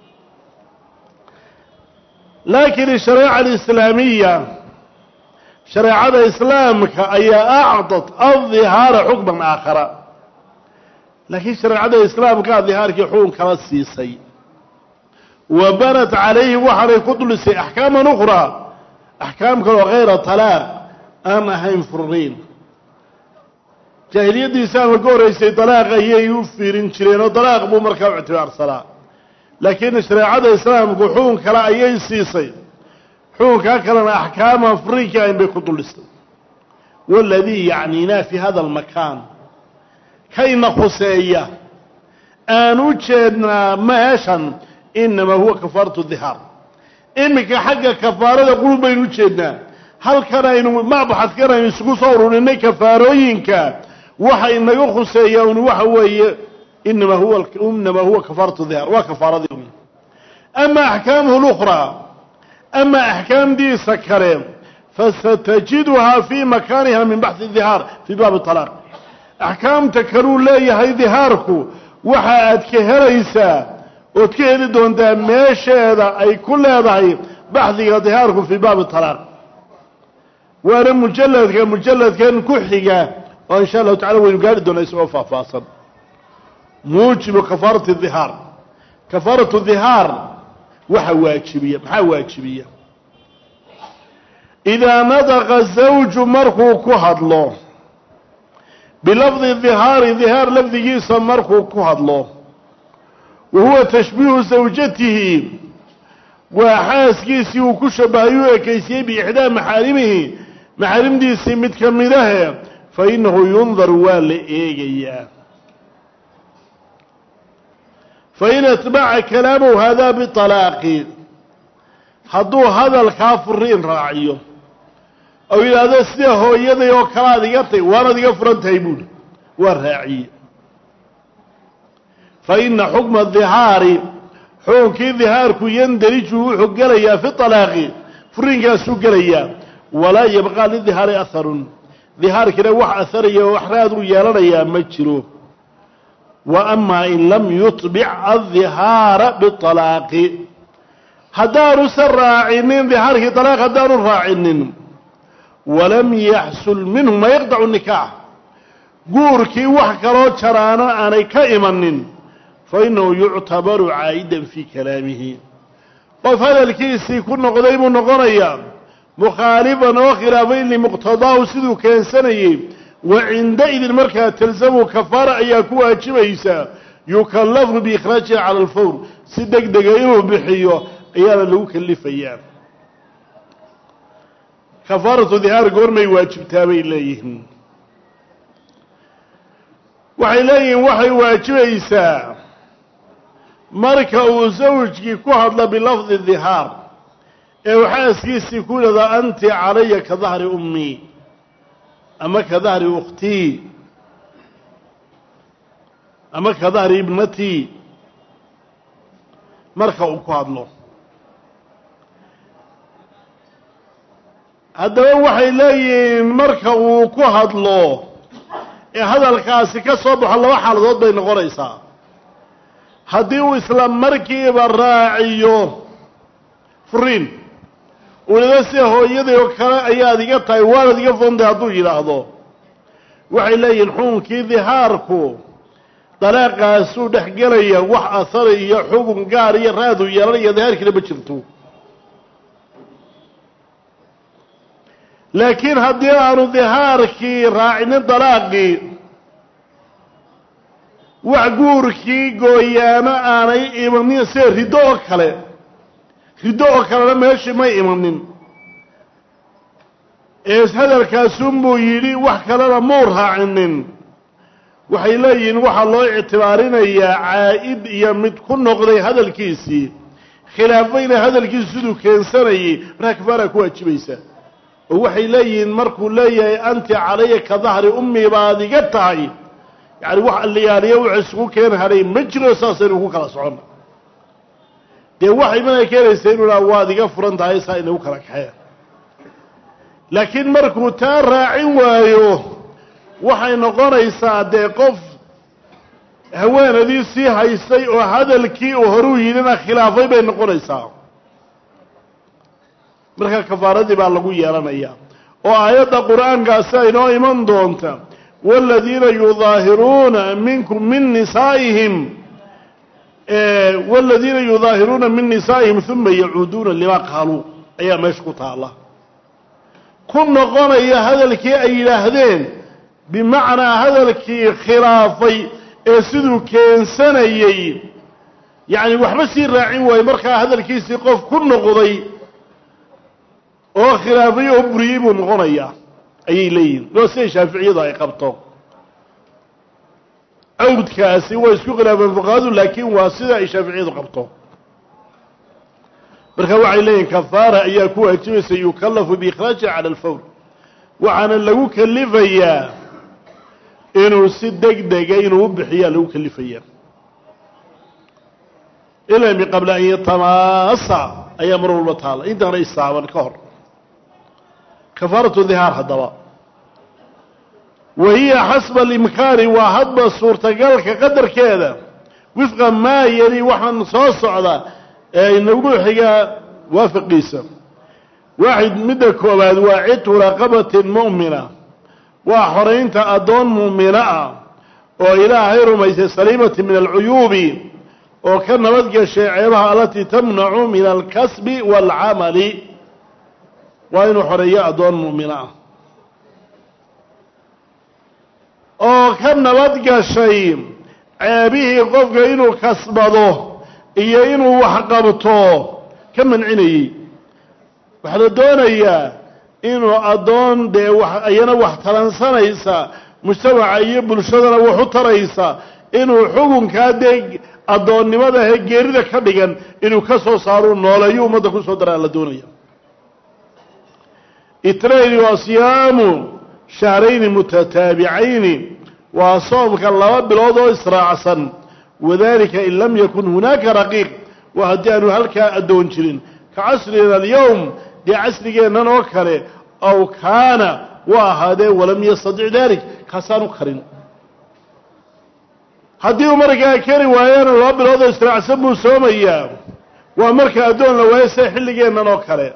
laakiin shareeca alislaamiya shareecada islaamka ayaa acdat aldihaara xukman aakhara laakiin shareecada islaamka dihaarkii xukun kala siisay wa banat calayhi waxaanay ku dulisay axkaaman ukhraa axkaam kaloo hayra talaaq aan ahayn furiin jaahiliyaddii islaamka ka horeysay dalaaq ayay u fiirin jireen oo dalaaq buu markaa u ictibaarsanaa laakiin shareecada islaamku xukun kale ayay siisay xukunkaa kalena axkaama furiinka ayn bay ku duldhistay waladii yacniinaa fi hada almakaan kayna khuseeya aan u jeednaa meeshan inamaa huwa kafaaratu dihaar iminka xagga kafaarada qulub baynu u jeednaa halkan aynu macbaxadkan aynu isugu soo ururinay kafaarooyinka waxa inaga khuseeyaan waxa weeye inma huwa inma huwa kafaratu dhihar wa kafaradii ama ahkaamuhu al-ukhra ama ahkaam di sakare fasatajiduha fi makaniha min bahth al-dhihar fi bab al-talaq ahkaam takaru leeyahay dhiharku waxa aad ka helaysaa oo ka heli doontaa meesheeda ay ku leedahay baxdiga dhiharku fi bab al-talaq waana mujalladka mujalladkan ku xiga oo insha Allah ta'ala waynu gaari doonaa isoo faahfaahsan muujibu kafaratu dhihar kafaratu dhihar waxa waajibiya maxaa waajibiya ida nadaqa zawju markuu ku hadlo bilafdi dhihar dhihar lafdigiisa markuu ku hadlo وهو تشبيه زوجته وحاسكيسي وكشبهيو كيسي بإحدى محارمه محارم دي سمت كمده فإنه ينظر والإيجيا فإن اتبع كلامه هذا بطلاق حضو هذا الكافرين راعيه أو إلى هذا السيهو يدي وكرا ديقتي وانا ديقفران تيبون والراعي فإن حكم الظهار حكم الظهار يندرج حقليا في الطلاق فرنجا سوقليا ولا يبقى للظهار أثر ظهار كده وح أثريا وحراد يالريا مجروه وأما إن لم يطبع الظهار بالطلاق هدار سراعين ظهاره طلاق هدار الراعين ولم يحصل منه ما يقطع النكاح قوركي وحكرات شرانا أنا كائمن فإنه يعتبر عائدا في كلامه وفهذا الكيس يكون قديم نقريا مخالفا وخلافين لمقتضاه سدو كان سنيه وعندئذ المركة تلزمه كفارة يكون أجميسا يكلف بإخراجها على الفور سدق دقائمه بحيه أيانا له كلف أيام كفارة ظهار قرمي واجب تابي إليهم وحيلين وحي واجبيسا marka uu zawjki ku hadla bilafdi dhihar ee waxa iskiisi ku leedahay anti calaya ka dhahri ummi ama ka dhahri ukhti ama ka dhahri ibnati marka uu ku hadlo haddaba waxay leeyihiin marka uu ku hadlo ee hadalkaasi ka soo baxo laba xaaladood bay noqonaysaa haddii uu isla markiiba raaciyo furiin ولذا سيهويده وكلا أياد يقطع والد يفضل هذو يلاحظه وحيلي الحون كي ظهاركو طلاقة سودة حقرية وح أثرية حكم قارية رادو يرية ظهارك اللي بجرتو لكن هديار ظهارك راعين الطلاقي وعقوركي قويانا آني إمامين سير ردوك كله ردوك كله لما يشي ما إمامين إيس هذا الكاسومبو يلي وحكالنا مورها عنين وحيلين وحا الله اعتبارين يا عائد يا متكون نقضي هذا الكيسي خلافين هذا الكيسي دو كين سنة راكبارك واجبيسا وحيلين مركو لي أنت علي كظهر أمي بعد قطعي يعني وح اللي يعني يوعسكو كين هري مجرى ساسينو كلا سعون دي وحي من كين يسينو لا وادي قفرن داي ساينو كلا كحيا لكن مركو تان راعين وايو waxay noqonaysaa de qof haweenadii si haysay oo hadalkii oo horu yidina khilaafay bay noqonaysaa marka kafaaradii baa lagu yeelanaya oo aayada quraanka inoo iman doonta walladina yudahiruna minkum min nisaa'ihim ee walladina yudahiruna min nisaa'ihim thumma ya'uduna lima qalu ayaa meesh ku taala kun noqonaya hadalkii ay yiraahdeen بمعنى هذا الكي خلافي اسدو كينسنيي يعني وحبسي راعي واي marka hadalkiisi qof ku noqday oo khilaafay oo buriib noqonaya ay leeyin loo say shaafiiciyada ay qabto awdkaasi way isku khilaafeen fuqaadu laakiin waa sida ay shaafiiciyadu qabto marka waxay leeyin kafaara ayaa ku waajibaysa yukallafu bi ikhraaji ala al-fawr wa ana lagu kalifayaa inuu si degdega inuu bixiyaa lagu kalifaya ilaa min qabla an yatamaasa ayaa mar walba taala intaana istaaban ka hor kafaaratu dhihaar haddaba wahiya xasba alimkaani waa hadba suurtagalka qadarkeeda wifqa maa yali waxaan soo socda ee inagu xigaa waafaqiisa waaxid midda koobaad waa cidtu raqabatin mu'mina waa xoraynta addoon mu'mina ah oo ilaahay rumaysay saliimati min alcuyuubi oo ka nabad gashay ceebaha allatii tamnacu min alkasbi waalcamali waa inuu xoreeyo addoon mu'mina ah oo ka nabad gashay ceebihii qofka inuu kasbado iyo inuu wax qabto ka mancinayey waxaa la doonayaa inuu addoon dee wax ayana wax talansanaysa mujtamaca iyo bulshadana wax u taraysa inuu xukunkaa dee addoonnimada he geerida ka dhigan inuu ka soo saaruu nooleeyo ummadda ku soo daraa la doonaya itrayni waa siyaamu shahrayni mutataabicayni waa soomka laba bilood oo israacsan wadalika in lam yakun hunaaka raqiiq waa haddii aanu halkaa addoon jirin ka casrina alyowm dee casrigeennan oo kale aw kaana waa ahaadee walam yastadic dalik kaasaanu karin haddii uu markaa kari waayana laba bilood oo israacsan buu soomayaa waa marka addoon la waayo sida xilligeennan oo kale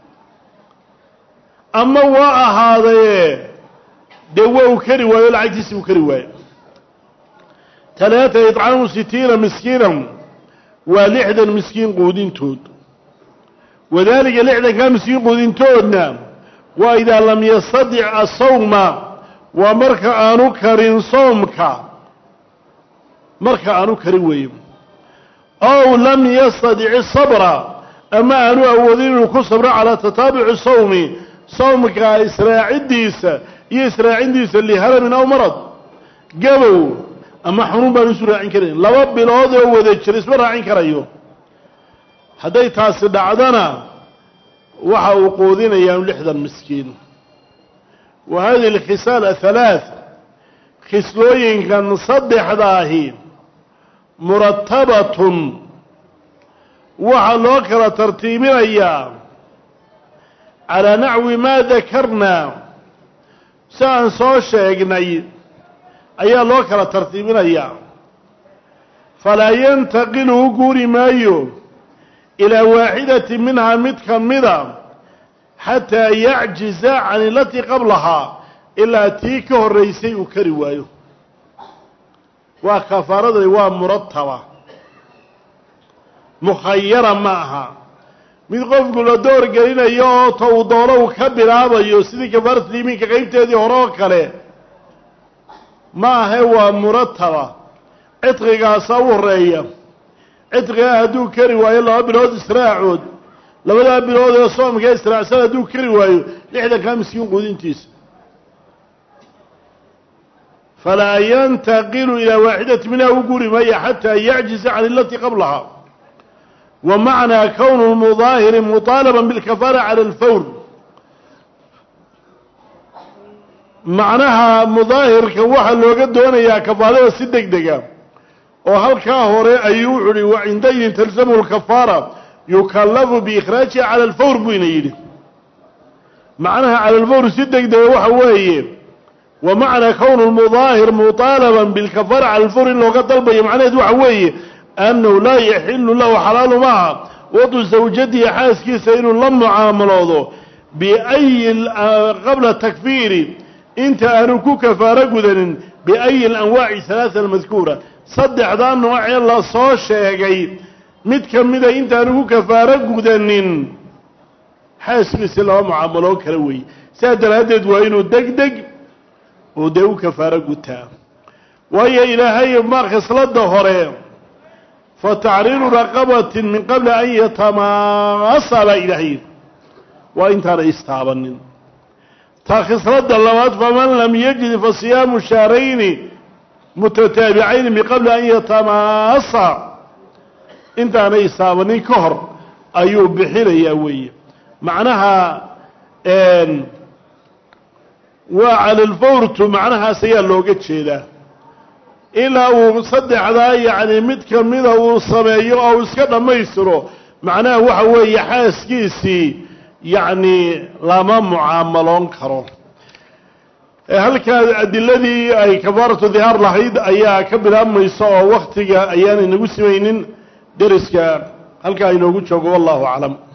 ama waa ahaadee dee waa uu kari waayo lacagtiisi uu kari waayo talaata itcaamu sitiina miskiinan waa lixdan miskiin quudintood wadaalika lixdankaa miskiin quudintoodna waa idaa lam yastadic asawma waa marka aanu karin soomka marka aanu karin weeyo ow lam yastadic sabra ama aanu awoodin inuu ku sabro calaa tataabuci sawmi sawmka israacidiisa iyo israacindiisa liharamin aw marad gabow ama xanuun baanu isu raacin karayn laba bilood oo wada jira isma raacin karayo hadday taasi dhacdana waxa uu quudinayaa lixdan miskiin wa hadihi alkhisaal ahalaath khislooyinkan saddexdaahi muratabatun waxaa loo kala tartiibinayaa calaa naxwi maa dakarnaa si aan soo sheegnay ayaa loo kala tartiibinayaa falaa yantaqilu u guuri maayo ilaa waaxidati minhaa mid ka mida xataa yacjiza can ilatii qablahaa ilaa tii ka horraysay uu kari waayo waa kafaaradani waa murataba mukhayara ma aha mid qofku la door gelinayo oo ta uu doono uu ka bilaabayo sidii kafaaratu yimiinka qaybteedii hore oo kale ma ahe waa murataba cidqigaasaa u horeeya cidqigaa hadduu kari waayo laba bilood israacood labadaa bilood ee soomka israacsan hadduu kari waayo lixdankaa miskiin quudintiisa falaa yantaqilu ilaa waaxidati minhaa u guri maya xataa yacjiza can ilatii qablahaa wa macnaa kownu mudaahiri muطaalaban bilkafaara cala alfawr macnaha mudaahirka waxaa looga doonayaa kafaarada si deg dega oo halkaa hore ayuu wuxu uhi wacindaydin talzamu lkafaara yukallafu biikhraajiha cala alfawr buu ina yidhi macnaha cala alfawr si deg dega waxa weeye wa macnaa kownu lmudaahir muطaalaban bilkafaara cala alfawr in looga dalbayo macnaheed waxa weeye annahu laa yaxilu lahu xalaalu maaha wadu zawjadihi xaaskiisa inuu la mucaamaloodo biayi qabla takfiiri inta aanu ku kafaaro gudanin biayi alanwaaci halaaa almadkuura saddexdaa noocee la soo sheegay mid ka mida intaanu ku kafaaro gudanin xaaskiisi laba mucaamaloo kale weeye sidaa daraaddeed waa inuu deg deg oo dee u kafaaro gutaa waayo ilaahay ma khasladda hore fa tacriiru raqabatin min qabli an yatamaasa baa ilaahay waa intaana istaabanin taa khasladda labaad faman lam yajid fa siyaamu shahrayni mutataabicayni min qabli an yatamaasa intaana istaabanin ka hor ayuu bixinayaa weeye macnaha waa calalfawrtu macnahaas ayaa looga jeedaa ilaa uu saddexdaa yacni mid ka mida uu sameeyo oo iska dhammaystiro macnaha waxa weeye xaaskiisii yacni lama mucaamaloon karo halkaa adiladii ay kafaaratu dihaar lahayd ayaa ka bilaabmaysa oo waktiga ayaanay nagu simaynin deriska halkaa inoogu joogo wallahu aclam